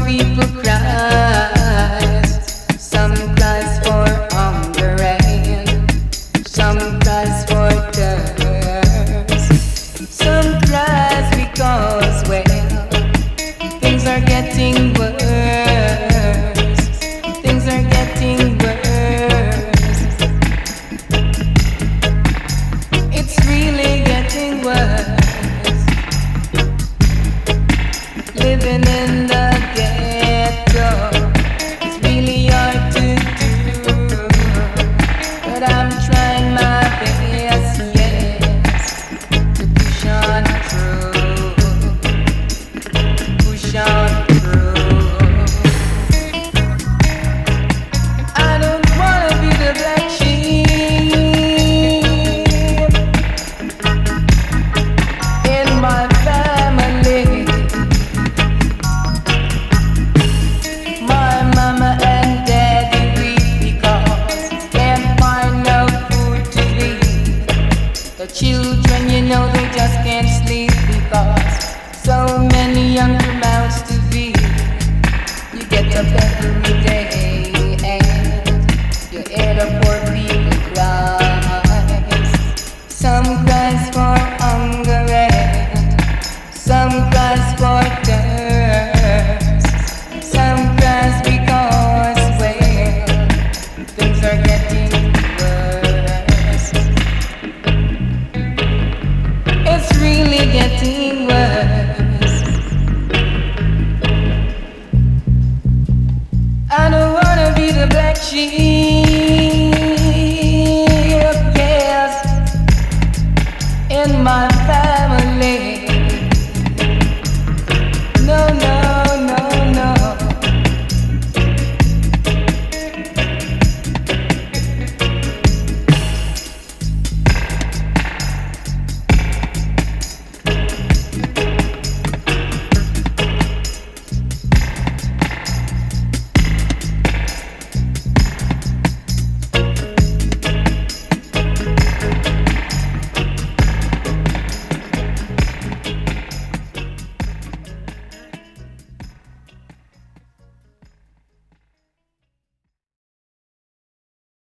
people cries. Some cries for hunger and some cries for thirst. Some cries because, well, things are getting worse. Things are getting worse. It's really getting worse. Living in the ghetto is really hard to do, but I'm trying my best, yes, to push on through, push on through. I don't wanna be the black sheep in my family. My mama and daddy weep because can't find no food to eat. The children, you know, they just can't sleep because so many younger mouths to feed. You get up every day and you hear the poor people cries. Some cries for hunger and some cries for thirst. Some cries because, well, things are getting worse. It's really getting worse. I don't wanna be the black sheep, yes, in my family.